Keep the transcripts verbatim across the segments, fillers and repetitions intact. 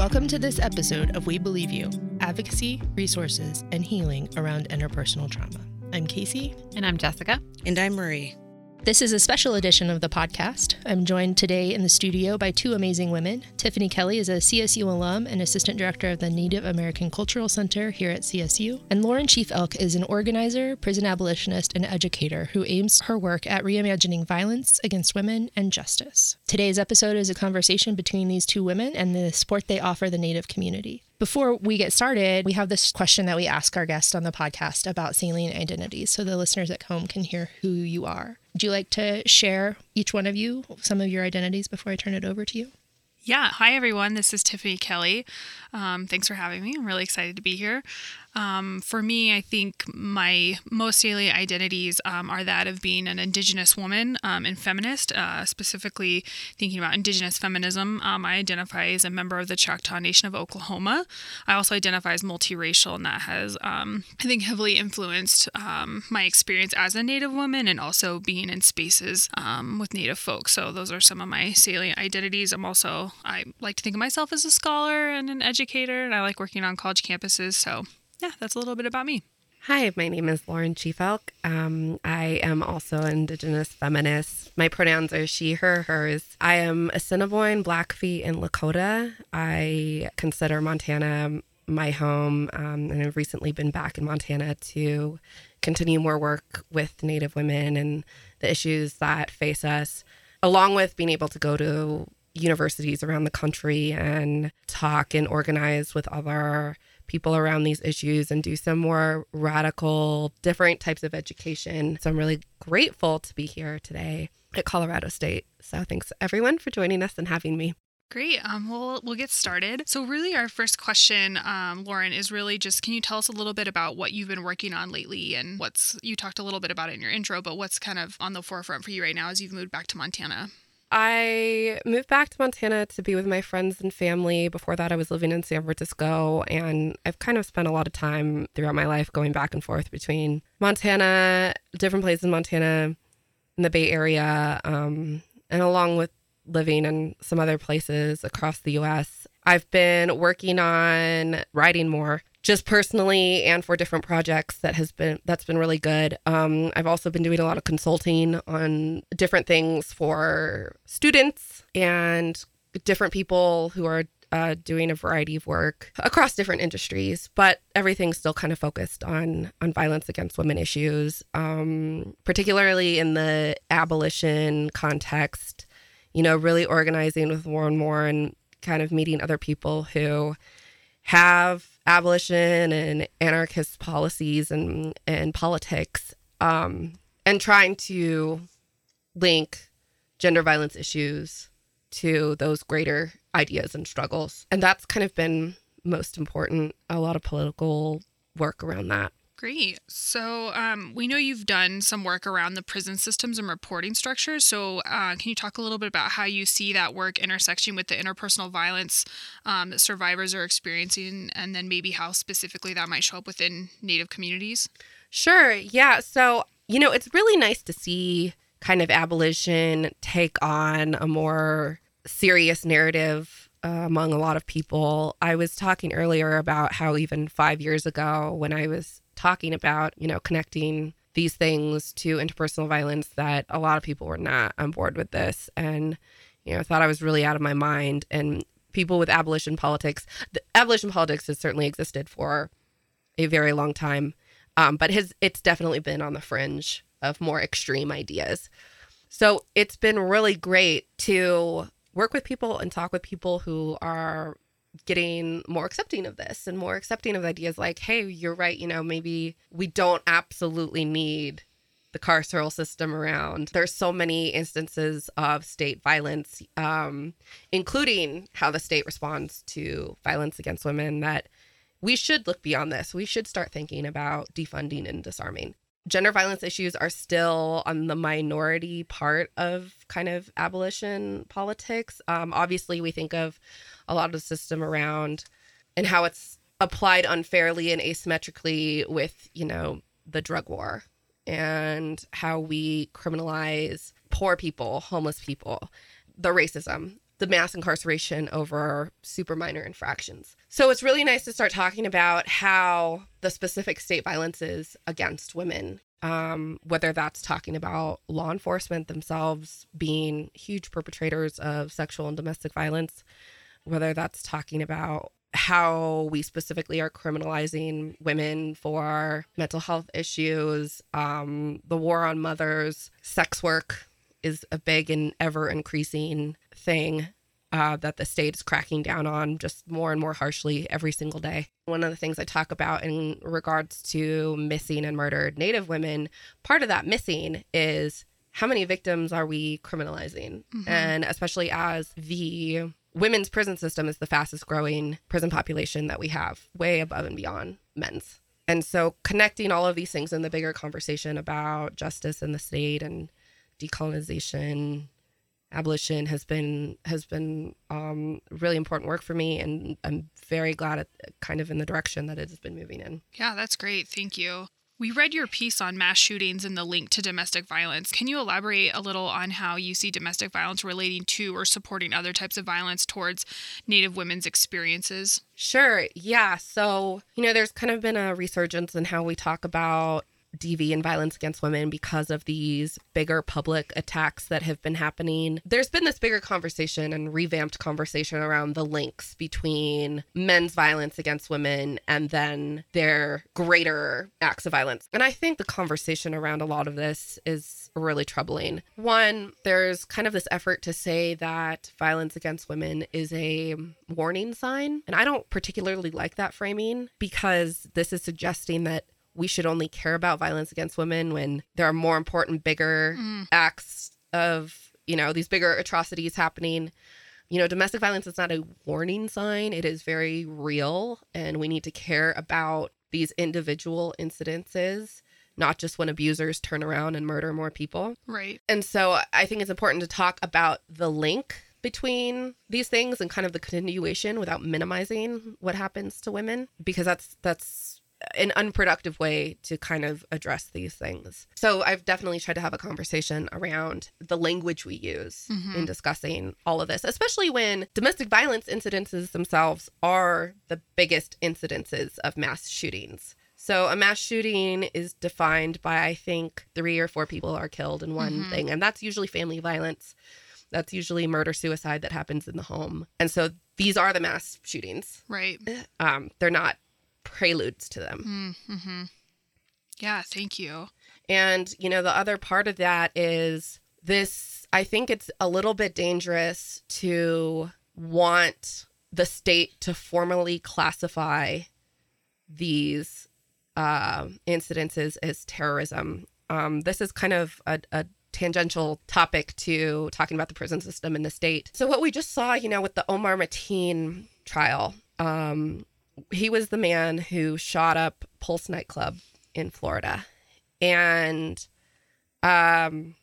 Welcome to this episode of We Believe You, Advocacy, Resources, and Healing Around Interpersonal Trauma. I'm Casey. And I'm Jessica. And I'm Marie. This is a special edition of the podcast. I'm joined today in the studio by two amazing women. Tiffany Kelly is a C S U alum and Assistant Director of the Native American Cultural Center here at C S U. And Lauren Chief Elk is an organizer, prison abolitionist, and educator who aims her work at reimagining violence against women and justice. Today's episode is a conversation between these two women and the support they offer the Native community. Before we get started, we have this question that we ask our guests on the podcast about salient identities so the listeners at home can hear who you are. Would you like to share, each one of you, some of your identities before I turn it over to you? Yeah. Hi, everyone. This is Tiffany Kelly. Um, thanks for having me. I'm really excited to be here. Um, for me, I think my most salient identities um, are that of being an Indigenous woman um, and feminist, uh, specifically thinking about Indigenous feminism. Um, I identify as a member of the Choctaw Nation of Oklahoma. I also identify as multiracial, and that has, um, I think, heavily influenced um, my experience as a Native woman and also being in spaces um, with Native folks. So those are some of my salient identities. I'm also, I like to think of myself as a scholar and an educator, and I like working on college campuses. So yeah, that's a little bit about me. Hi, my name is Lauren Chief Elk. Um, I am also an Indigenous feminist. My pronouns are she, her, hers. I am Assiniboine, Blackfeet, and Lakota. I consider Montana my home, um, and I've recently been back in Montana to continue more work with Native women and the issues that face us, along with being able to go to universities around the country and talk and organize with other people around these issues and do some more radical, different types of education. So I'm really grateful to be here today at Colorado State. So thanks everyone for joining us and having me. Great. Um, we'll, we'll get started. So really our first question, um, Lauren, is really just, can you tell us a little bit about what you've been working on lately and what's, you talked a little bit about it in your intro, but what's kind of on the forefront for you right now as you've moved back to Montana? I moved back to Montana to be with my friends and family. Before that, I was living in San Francisco, and I've kind of spent a lot of time throughout my life going back and forth between Montana, different places in Montana, in the Bay Area, um, and along with living in some other places across the U S. I've been working on writing more, just personally and for different projects. That has been that's been really good. Um, I've also been doing a lot of consulting on different things for students and different people who are uh, doing a variety of work across different industries, but everything's still kind of focused on on violence against women issues, um, particularly in the abolition context. You know, really organizing with more and more and kind of meeting other people who have abolition and anarchist policies and, and politics, um, and trying to link gender violence issues to those greater ideas and struggles. And that's kind of been most important, a lot of political work around that. Great. So um, we know you've done some work around the prison systems and reporting structures. So uh, can you talk a little bit about how you see that work intersecting with the interpersonal violence um, that survivors are experiencing, and then maybe how specifically that might show up within Native communities? Sure. Yeah. So, you know, it's really nice to see kind of abolition take on a more serious narrative Uh, among a lot of people. I was talking earlier about how even five years ago when I was talking about, you know, connecting these things to interpersonal violence, that a lot of people were not on board with this and, you know, thought I was really out of my mind. And people with abolition politics, the abolition politics has certainly existed for a very long time, um, but has it's definitely been on the fringe of more extreme ideas. So it's been really great to work with people and talk with people who are getting more accepting of this and more accepting of ideas like, hey, you're right, you know, maybe we don't absolutely need the carceral system around. There's so many instances of state violence, um, including how the state responds to violence against women, that we should look beyond this. We should start thinking about defunding and disarming. Gender violence issues are still on the minority part of kind of abolition politics. Um, obviously, we think of a lot of the system around and how it's applied unfairly and asymmetrically with, you know, the drug war and how we criminalize poor people, homeless people, the racism. the mass incarceration over super minor infractions. So it's really nice to start talking about how the specific state violences against women, um, whether that's talking about law enforcement themselves being huge perpetrators of sexual and domestic violence, whether that's talking about how we specifically are criminalizing women for mental health issues, um, the war on mothers, sex work is a big and ever increasing thing uh, that the state is cracking down on just more and more harshly every single day. One of the things I talk about in regards to missing and murdered Native women, part of that missing is how many victims are we criminalizing? Mm-hmm. And especially as the women's prison system is the fastest growing prison population that we have, way above and beyond men's. And so connecting all of these things in the bigger conversation about justice in the state and decolonization, abolition has been has been um, really important work for me, and I'm very glad at kind of in the direction that it has been moving in. Yeah, that's great. Thank you. We read your piece on mass shootings and the link to domestic violence. Can you elaborate a little on how you see domestic violence relating to or supporting other types of violence towards Native women's experiences? Sure. Yeah. So, you know, there's kind of been a resurgence in how we talk about D V and violence against women because of these bigger public attacks that have been happening. There's been this bigger conversation and revamped conversation around the links between men's violence against women and then their greater acts of violence. And I think the conversation around a lot of this is really troubling. One, there's kind of this effort to say that violence against women is a warning sign. And I don't particularly like that framing because this is suggesting that we should only care about violence against women when there are more important, bigger mm. acts of, you know, these bigger atrocities happening. You know, domestic violence is not a warning sign. It is very real. And we need to care about these individual incidences, not just when abusers turn around and murder more people. Right. And so I think it's important to talk about the link between these things and kind of the continuation without minimizing what happens to women, because that's that's an unproductive way to kind of address these things. So I've definitely tried to have a conversation around the language we use mm-hmm. in discussing all of this, especially when domestic violence incidences themselves are the biggest incidences of mass shootings. So a mass shooting is defined by, I think, three or four people are killed in one mm-hmm. thing. And that's usually family violence. That's usually murder, suicide that happens in the home. And so these are the mass shootings. Right. Um, they're not preludes to them. Mm-hmm. Yeah, thank you. And, you know, the other part of that is this, I think it's a little bit dangerous to want the state to formally classify these uh, incidences as terrorism. Um, this is kind of a, a tangential topic to talking about the prison system in the state. So what we just saw, you know, with the Omar Mateen trial, um, he was the man who shot up Pulse nightclub in Florida. And um,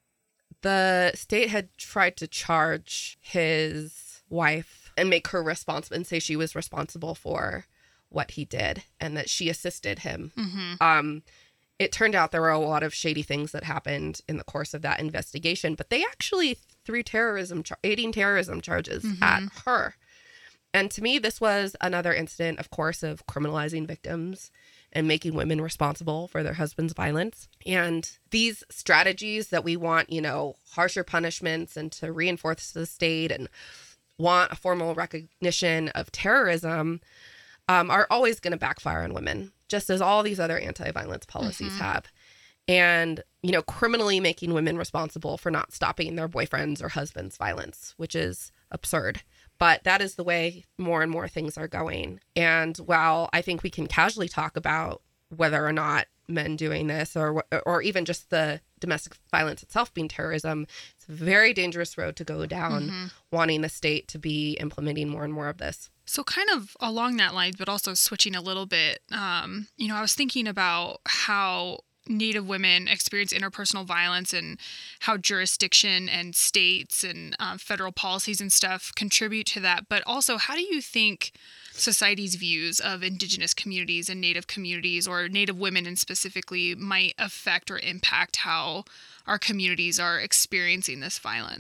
the state had tried to charge his wife and make her responsible and say she was responsible for what he did and that she assisted him. Mm-hmm. Um, it turned out there were a lot of shady things that happened in the course of that investigation, but they actually threw terrorism, char- aiding terrorism charges mm-hmm. at her. And to me, this was another incident, of course, of criminalizing victims and making women responsible for their husband's violence. And these strategies that we want, you know, harsher punishments and to reinforce the state and want a formal recognition of terrorism um, are always going to backfire on women, just as all these other anti-violence policies mm-hmm. have. And, you know, criminally making women responsible for not stopping their boyfriend's or husband's violence, which is absurd. But that is the way more and more things are going. And while I think we can casually talk about whether or not men doing this or or even just the domestic violence itself being terrorism, it's a very dangerous road to go down, mm-hmm. wanting the state to be implementing more and more of this. So kind of along that line, but also switching a little bit, um, you know, I was thinking about how Native women experience interpersonal violence and how jurisdiction and states and uh, federal policies and stuff contribute to that. But also, how do you think society's views of Indigenous communities and Native communities, or Native women in specifically, might affect or impact how our communities are experiencing this violence?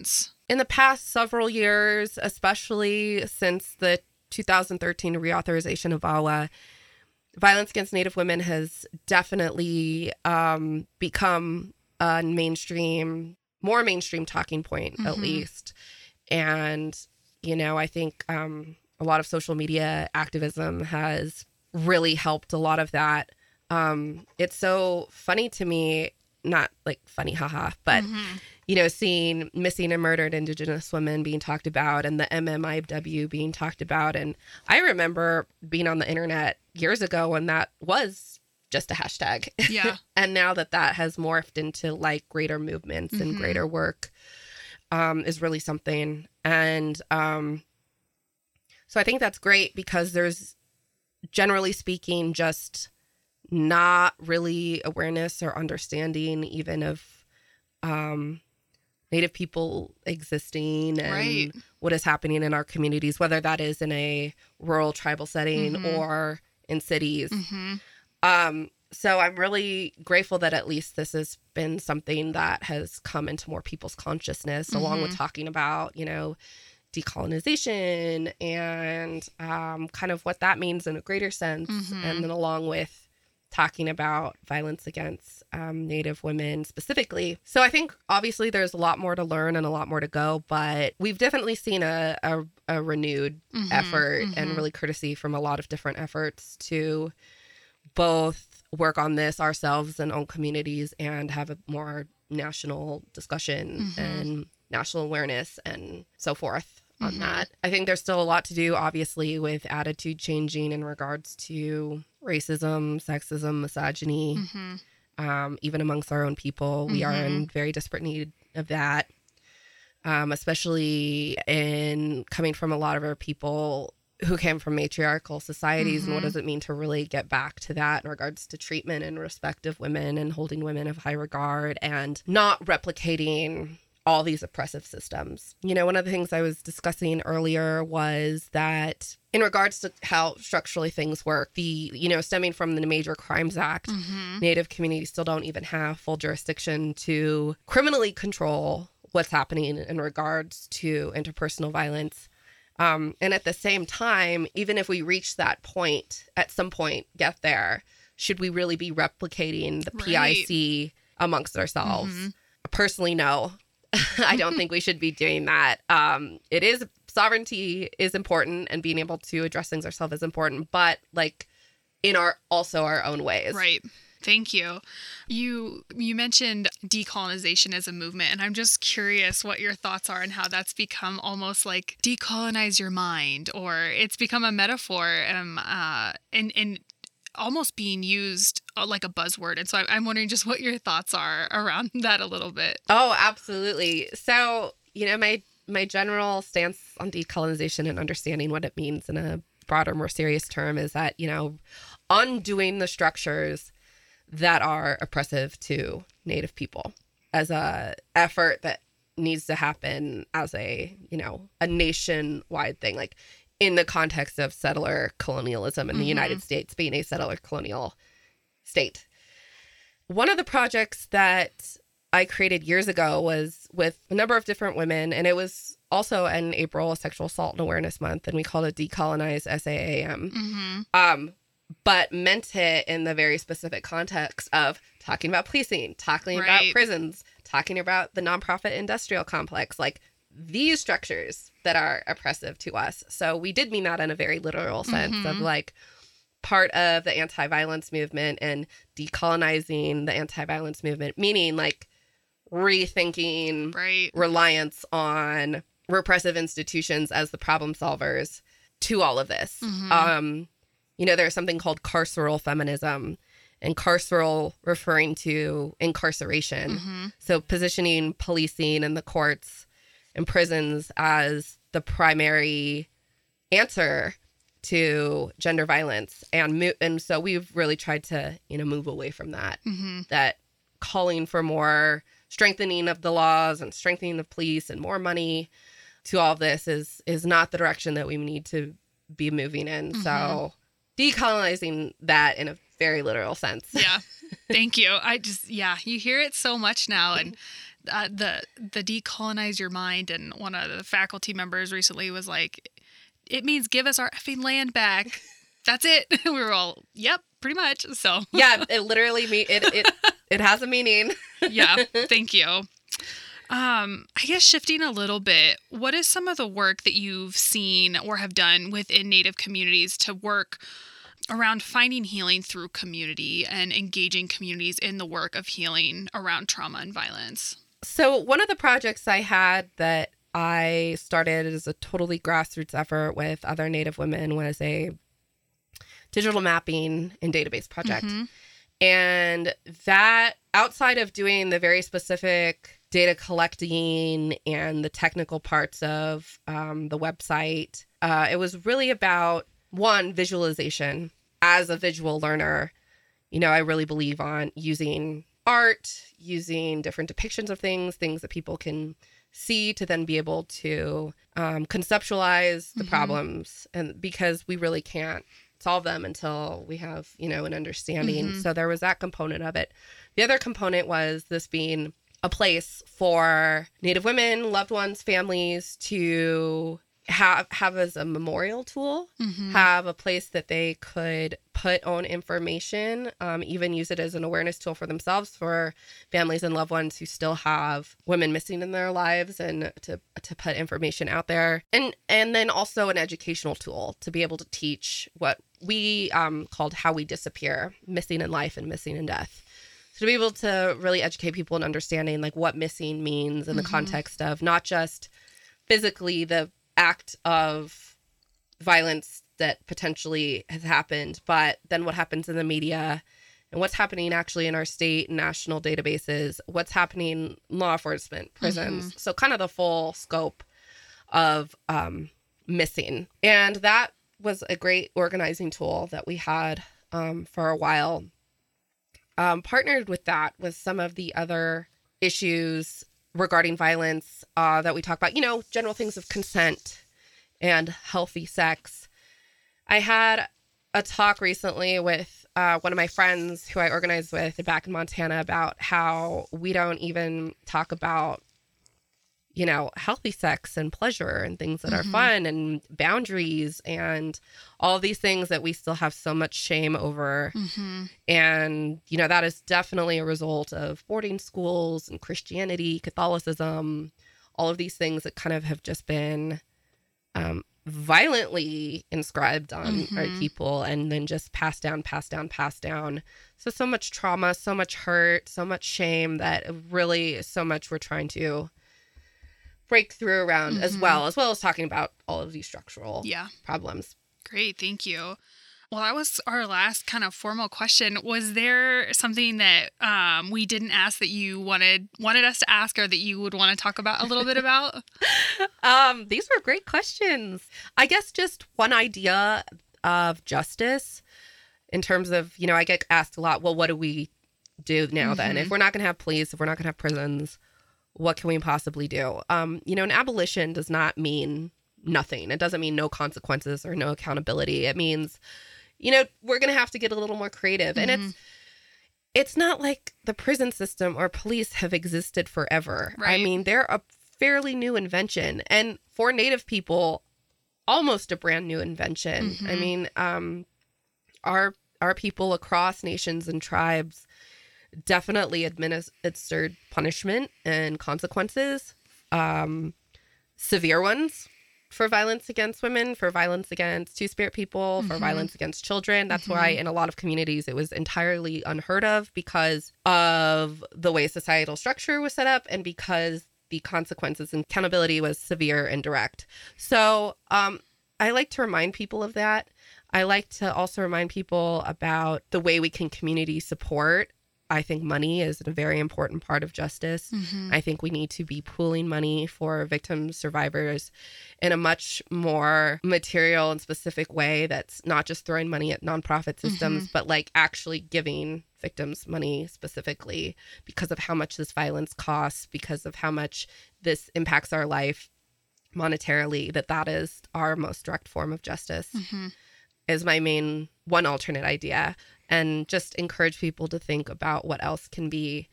in the past several years, especially since the two thousand thirteen reauthorization of VAWA, violence against Native women has definitely um, become a mainstream, more mainstream talking point, mm-hmm. at least. And, you know, I think um, a lot of social media activism has really helped a lot of that. Um, it's so funny to me, not like funny, haha, but, mm-hmm. you know, seeing missing and murdered Indigenous women being talked about and the M M I W being talked about. And I remember being on the internet years ago when that was just a hashtag. Yeah. And now that that has morphed into like greater movements mm-hmm. and greater work um, is really something. And um, so I think that's great because there's, generally speaking, just not really awareness or understanding even of um, Native people existing and right. what is happening in our communities, whether that is in a rural tribal setting mm-hmm. or in cities. Mm-hmm. Um, so I'm really grateful that at least this has been something that has come into more people's consciousness, mm-hmm. along with talking about, you know, decolonization and um, kind of what that means in a greater sense. Mm-hmm. And then along with talking about violence against um, Native women specifically. So I think obviously there's a lot more to learn and a lot more to go, but we've definitely seen a, a, a renewed mm-hmm, effort mm-hmm. and really courtesy from a lot of different efforts to both work on this ourselves and own communities and have a more national discussion mm-hmm. and national awareness and so forth on mm-hmm. that. I think there's still a lot to do, obviously, with attitude changing in regards to racism, sexism, misogyny, mm-hmm. um, even amongst our own people. Mm-hmm. We are in very desperate need of that, um, especially in coming from a lot of our people who came from matriarchal societies. Mm-hmm. And what does it mean to really get back to that in regards to treatment and respect of women and holding women of high regard and not replicating all these oppressive systems. You know, one of the things I was discussing earlier was that in regards to how structurally things work, the, you know, stemming from the Major Crimes Act, mm-hmm. Native communities still don't even have full jurisdiction to criminally control what's happening in regards to interpersonal violence. Um, and at the same time, even if we reach that point, at some point, get there, should we really be replicating the right. P I C amongst ourselves? Mm-hmm. Personally, no. I don't think we should be doing that. Um, it is sovereignty is important and being able to address things ourselves is important, but like in our also our own ways. Right. Thank you. You you mentioned decolonization as a movement, and I'm just curious what your thoughts are on how that's become almost like decolonize your mind, or it's become a metaphor um, uh, and, and almost being used like a buzzword. And so I'm wondering just what your thoughts are around that a little bit. Oh, absolutely. So, you know, my my general stance on decolonization and understanding what it means in a broader, more serious term is that, you know, undoing the structures that are oppressive to Native people as a effort that needs to happen as a, you know, a nationwide thing, like in the context of settler colonialism and mm-hmm. the United States being a settler colonial state. One of the projects that I created years ago was with a number of different women, and it was also in April, Sexual Assault and Awareness Month, and we called it Decolonize S A A M. Mm-hmm. Um, but meant it in the very specific context of talking about policing, talking right. about prisons, talking about the nonprofit industrial complex, like these structures that are oppressive to us. So we did mean that in a very literal sense mm-hmm. of like part of the anti-violence movement and decolonizing the anti-violence movement, meaning like rethinking right. reliance on repressive institutions as the problem solvers to all of this. Mm-hmm. Um, you know, there's something called carceral feminism, and carceral referring to incarceration. Mm-hmm. So positioning policing and the courts and prisons as the primary answer to gender violence. And mo- and so we've really tried to, you know, move away from that, mm-hmm. that calling for more strengthening of the laws and strengthening the police and more money to all of this is is not the direction that we need to be moving in. Mm-hmm. So decolonizing that in a very literal sense. Yeah. Thank you. I just, yeah, you hear it so much now. And uh, the the decolonize your mind, and one of the faculty members recently was like, it means give us our effing land back. That's it. We were all, yep, pretty much. So yeah, it literally me it it it has a meaning. Yeah, thank you. Um, I guess shifting a little bit, what is some of the work that you've seen or have done within Native communities to work around finding healing through community and engaging communities in the work of healing around trauma and violence? So one of the projects I had that I started as a totally grassroots effort with other Native women was a digital mapping and database project. Mm-hmm. And that, outside of doing the very specific data collecting and the technical parts of um, the website, uh, it was really about, one, visualization. As a visual learner, you know, I really believe on using art, using different depictions of things, things that people can see to then be able to um, conceptualize the mm-hmm. problems. And because we really can't solve them until we have, you know, an understanding. Mm-hmm. So there was that component of it. The other component was this being a place for Native women, loved ones, families to have have as a memorial tool, mm-hmm. have a place that they could put on information, um, even use it as an awareness tool for themselves, for families and loved ones who still have women missing in their lives, and to to put information out there. And and then also an educational tool to be able to teach what we um, called How We Disappear, missing in life and missing in death. So to be able to really educate people in understanding like what missing means in the mm-hmm. context of not just physically the act of violence that potentially has happened, but then what happens in the media and what's happening actually in our state and national databases, what's happening in law enforcement, prisons. Mm-hmm. So kind of the full scope of um, missing. And that was a great organizing tool that we had um, for a while. Um, partnered with that with some of the other issues regarding violence uh, that we talk about, you know, general things of consent and healthy sex. I had a talk recently with uh, one of my friends who I organized with back in Montana about how we don't even talk about, you know, healthy sex and pleasure and things that mm-hmm. are fun and boundaries and all these things that we still have so much shame over. Mm-hmm. And, you know, that is definitely a result of boarding schools and Christianity, Catholicism, all of these things that kind of have just been um, violently inscribed on mm-hmm. our people and then just passed down, passed down, passed down. So, so much trauma, so much hurt, so much shame that really so much we're trying to break through around mm-hmm. as well, as well as talking about all of these structural yeah. problems. Great. Thank you. Well, that was our last kind of formal question. Was there something that um, we didn't ask that you wanted wanted us to ask, or that you would want to talk about a little bit about? um, these were great questions. I guess just one idea of justice in terms of, you know, I get asked a lot, well, what do we do now mm-hmm. then? If we're not going to have police, if we're not going to have prisons, what can we possibly do? Um, you know, an abolition does not mean nothing. It doesn't mean no consequences or no accountability. It means, you know, we're going to have to get a little more creative. Mm-hmm. And it's it's not like the prison system or police have existed forever. Right. I mean, they're a fairly new invention. And for Native people, almost a brand new invention. Mm-hmm. I mean, um, our our people across nations and tribes definitely administered punishment and consequences, um, severe ones for violence against women, for violence against Two-Spirit people, mm-hmm. for violence against children. That's mm-hmm. why in a lot of communities it was entirely unheard of because of the way societal structure was set up and because the consequences and accountability was severe and direct. So um, I like to remind people of that. I like to also remind people about the way we can community support. I think money is a very important part of justice. Mm-hmm. I think we need to be pooling money for victims, survivors in a much more material and specific way that's not just throwing money at nonprofit systems, mm-hmm. but like actually giving victims money specifically because of how much this violence costs, because of how much this impacts our life monetarily, that that is our most direct form of justice, mm-hmm. is my main one alternate idea. And just encourage people to think about what else can be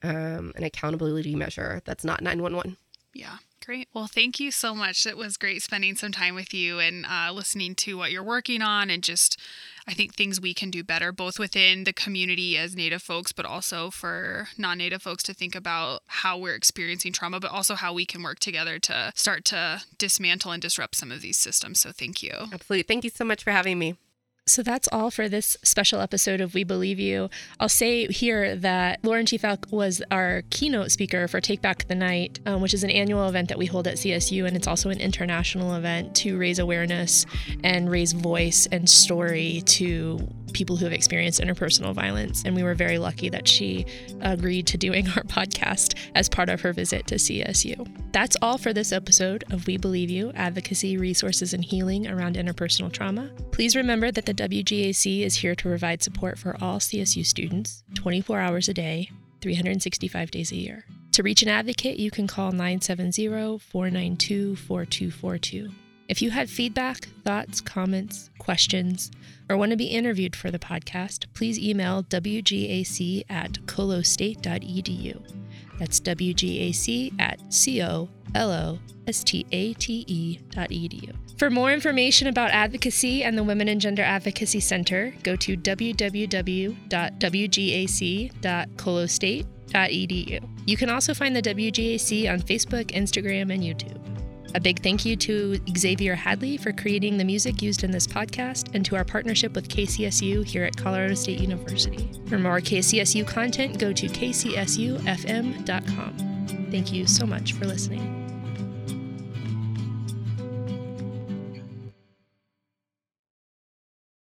um, an accountability measure that's not nine one one. Yeah. Great. Well, thank you so much. It was great spending some time with you and uh, listening to what you're working on and just, I think, things we can do better, both within the community as Native folks, but also for non-Native folks to think about how we're experiencing trauma, but also how we can work together to start to dismantle and disrupt some of these systems. So thank you. Absolutely. Thank you so much for having me. So that's all for this special episode of We Believe You. I'll say here that Lauren Chiefalk was our keynote speaker for Take Back the Night, um, which is an annual event that we hold at C S U, and it's also an international event to raise awareness and raise voice and story to people who have experienced interpersonal violence. And we were very lucky that she agreed to doing our podcast as part of her visit to C S U. That's all for this episode of We Believe You, Advocacy, Resources, and Healing around Interpersonal Trauma. Please remember that the W G A C is here to provide support for all C S U students, twenty-four hours a day, three hundred sixty-five days a year. To reach an advocate, you can call nine seven zero, four nine two, four two four two. If you have feedback, thoughts, comments, questions, or want to be interviewed for the podcast, please email W G A C at colostate dot e d u. That's W G A C at C O L O S T A T E dot E D U. For more information about advocacy and the Women and Gender Advocacy Center, go to w w w dot w g a c dot colostate dot e d u. You can also find the W G A C on Facebook, Instagram, and YouTube. A big thank you to Xavier Hadley for creating the music used in this podcast and to our partnership with K C S U here at Colorado State University. For more K C S U content, go to k c s u f m dot com. Thank you so much for listening.